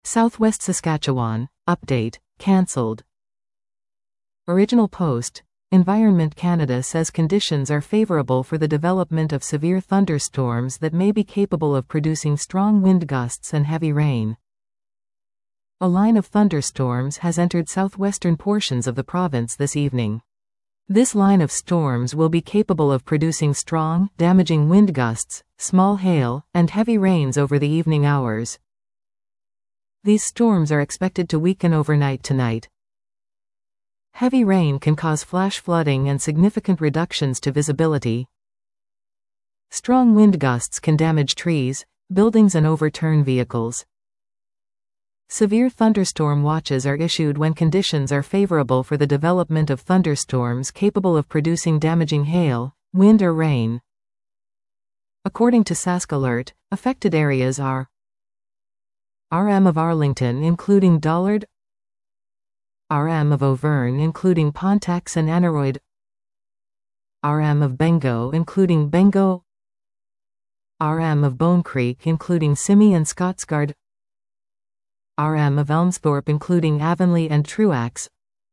Southwest Saskatchewan, update, cancelled. Original post. Environment Canada says conditions are favorable for the development of severe thunderstorms that may be capable of producing strong wind gusts and heavy rain. A line of thunderstorms has entered southwestern portions of the province this evening. This line of storms will be capable of producing strong, damaging wind gusts, small hail, and heavy rains over the evening hours. These storms are expected to weaken overnight tonight. Heavy rain can cause flash flooding and significant reductions to visibility. Strong wind gusts can damage trees, buildings and overturn vehicles. Severe thunderstorm watches are issued when conditions are favorable for the development of thunderstorms capable of producing damaging hail, wind or rain. According to Sask Alert, affected areas are RM of Arlington including Dollard, RM of Auvergne including Pontax and Aneroid, RM of Bengo including Bengo, RM of Bone Creek including Simi and Scottsgard, RM of Elmsthorpe including Avonlea and Truax,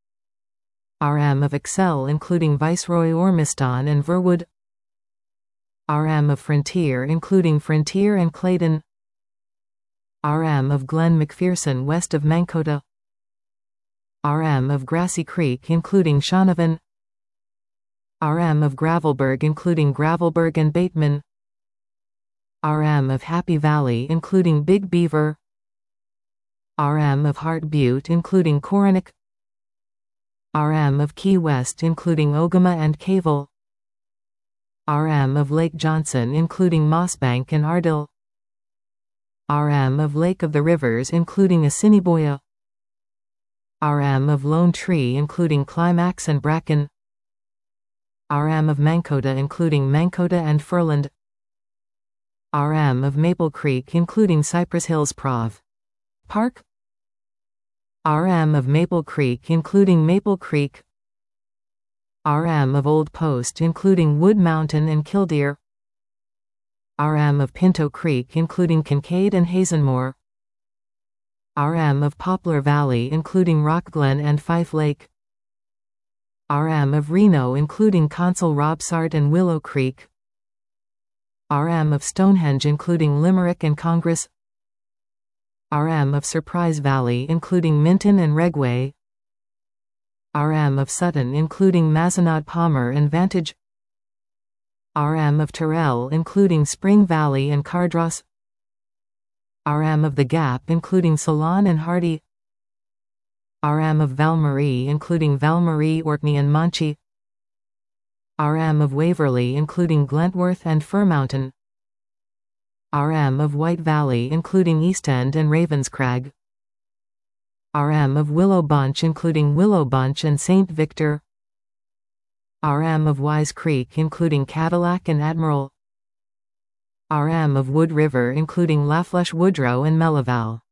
RM of Excel including Viceroy Ormiston and Verwood, RM of Frontier including Frontier and Clayton, RM of Glen McPherson west of Mankota, RM of Grassy Creek including Shaunavon, RM of Gravelburg including Gravelburg and Bateman, RM of Happy Valley including Big Beaver, RM of Hart Butte including Coronac, RM of Key West including Ogama and Cavell, RM of Lake Johnson including Mossbank and Ardill, RM of Lake of the Rivers including Assiniboia, RM of Lone Tree including Climax and Bracken, RM of Mankota including Mankota and Furland, RM of Maple Creek including Cypress Hills Prov. Park, RM of Maple Creek including Maple Creek, RM of Old Post including Wood Mountain and Killdeer, RM of Pinto Creek including Kincaid and Hazenmore, RM of Poplar Valley including Rockglen and Fife Lake, RM of Reno including Consell Robsart and Willow Creek, RM of Stonehenge including Limerick and Congress, RM of Surprise Valley including Minton and Regway, RM of Sutton including Mazenod Palmer and Vantage, RM of Terrell including Spring Valley and Cardross, RM of The Gap including Salon and Hardy, RM of Valmarie including Valmarie, Orkney and Monchy, RM of Waverley including Glentworth and Firmountain, RM of White Valley including East End and Ravenscrag, RM of Willow Bunch including Willow Bunch and St. Victor, RM of Wise Creek including Cadillac and Admiral, RM of Wood River including Laflèche Woodrow and Melival.